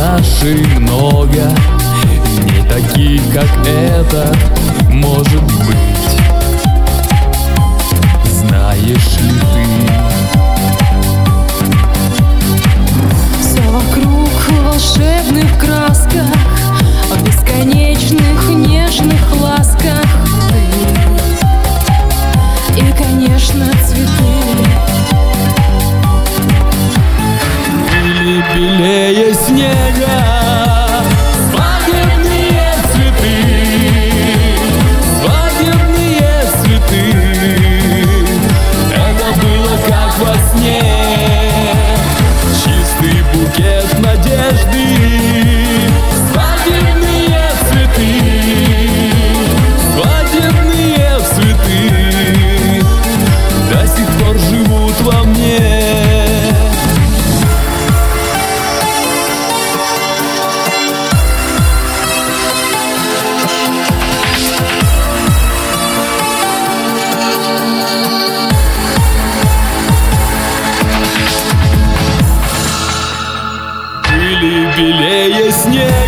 наших много, не таких, как этот, может быть. Знаешь ли ты? Все вокруг в волшебных красках, в бесконечных нежных ласках ты и, конечно, цветы. Или белее снега свадебные цветы, свадебные цветы. Это было как во сне, чистый букет надежды. Свадебные цветы, свадебные цветы до сих пор живут во мне. Или белее снег